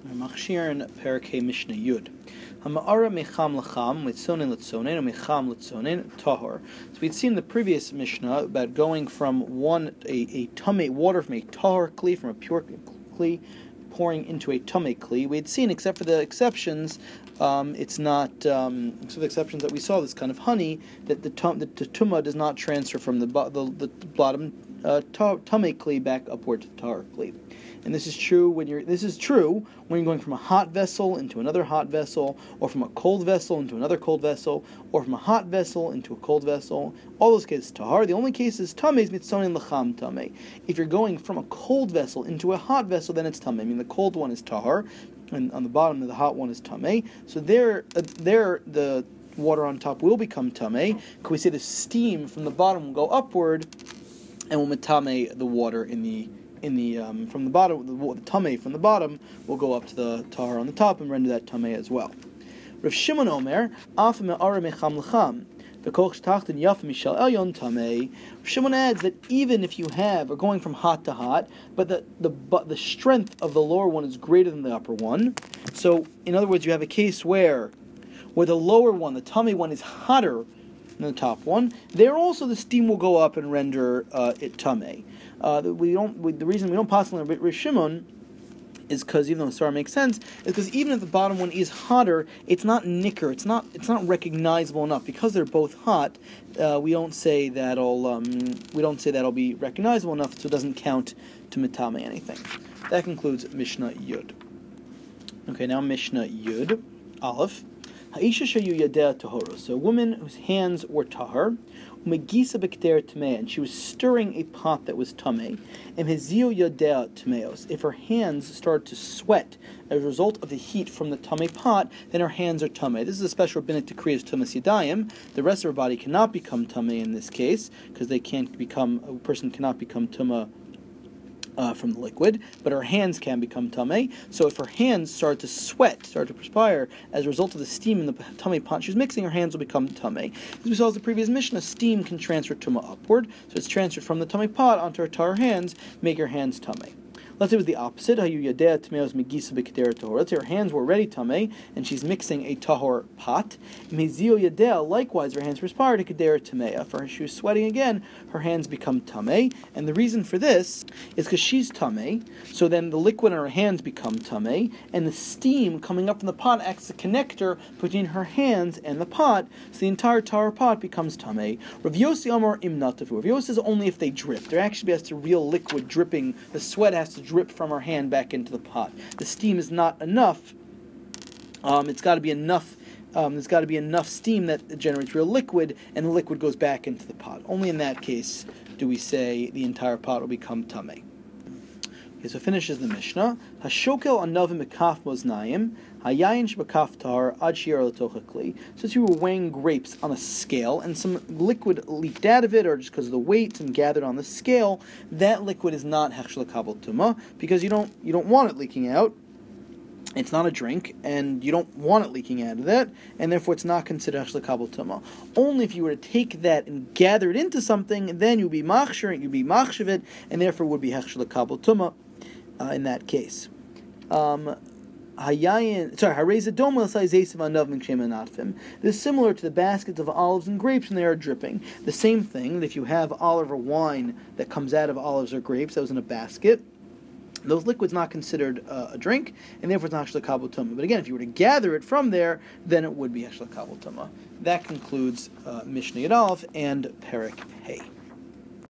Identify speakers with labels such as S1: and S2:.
S1: Machshirin Parakeh Mishnah Yud. Hama'ara mecham lacham litzonin litzonin mecham litzonin tahor. So we'd seen the previous Mishnah about going from a tamei water from a tahor kli, from a pure kli, pouring into a tamei kli. We had seen, except for the exceptions, it's not. Except for the exceptions that we saw, this kind of honey, that the tumah does not transfer from the bottom tamei kli back upward to the tahor kli. And this is true when you're going from a hot vessel into another hot vessel, or from a cold vessel into another cold vessel, or from a hot vessel into a cold vessel. All those cases tahar. The only case is tamei is mitzonin lacham tamei. If you're going from a cold vessel into a hot vessel, then it's tamei. I mean, the cold one is tahar, and on the bottom of the hot one is tamei. So there the water on top will become tamei. Could we say the steam from the bottom will go upward and will metame the water from the bottom, the tamei from the bottom will go up to the tahar on the top and render that tamei as well. Rav Shimon Omer, af me'ara mecham lecham, v'kol sh'tachten yaf mishal elyon tamei. Rav Shimon adds that even if you are going from hot to hot, but the strength of the lower one is greater than the upper one. So, in other words, you have a case where the lower one, the tamei one, is hotter than the top one. There also the steam will go up and render it tamei. The reason we don't pass on Rav Shimon is because, even though the Sar makes sense, is because even if the bottom one is hotter, it's not nicker, it's not recognizable enough. Because they're both hot, we don't say that'll be recognizable enough, so it doesn't count to mitame anything. That concludes Mishnah Yud. Okay, now Mishnah Yud Aleph. Ha'isha shayu yadea tahora. So a woman whose hands were tahar, umegisa b'kter tamei, and she was stirring a pot that was tamei, and hezio yadea tameos. If her hands started to sweat as a result of the heat from the tamei pot, then her hands are tamei. This is a special rabbinic decree as tumas yadayim. The rest of her body cannot become tamei in this case, because a person cannot become tumah from the liquid, but her hands can become tamei. So if her hands start to perspire as a result of the steam in the tamei pot she's mixing, her hands will become tamei. As we saw in the previous Mishnah, steam can transfer tumah upward, so it's transferred from the tamei pot onto her tahor hands, make her hands tamei. Let's say it was the opposite. Let's say her hands were already tamei, and she's mixing a tahor pot. Likewise, her hands perspired for her, she was sweating again, her hands become tamei. And the reason for this is because she's tamei, so then the liquid in her hands become tamei, and the steam coming up from the pot acts as a connector between her hands and the pot, so the entire tahor pot becomes tamei. Rav Yossi Amar imnatavu. Rav Yossi says only if they drip. There actually has to be real liquid dripping. The sweat has to drip from her hand back into the pot. The steam is not enough. It's got to be enough. There's got to be enough steam that generates real liquid, and the liquid goes back into the pot. Only in that case do we say the entire pot will become tamei. Okay, so finishes the Mishnah. Hashokel anavim bekaf moznayim, hayayin shbekaf tahar ad shi'ar l'tocha kli. So you were weighing grapes on a scale, and some liquid leaked out of it, or just because of the weight, some gathered on the scale. That liquid is not hechsher l'kabel tumah, because you don't want it leaking out. It's not a drink, and you don't want it leaking out of that, and therefore it's not considered hechsher l'kabel tumah. Only if you were to take that and gather it into something, then you'd be machshav it, and therefore would be hechsher l'kabel tumah. In that case, this is similar to the baskets of olives and grapes when they are dripping. The same thing, if you have olive or wine that comes out of olives or grapes that was in a basket, those liquids not considered a drink, and therefore it's not hechsher l'kabel tumah. But again, if you were to gather it from there, then it would be hechsher l'kabel tumah. That concludes Mishnah Yud Aleph and Perek Hey.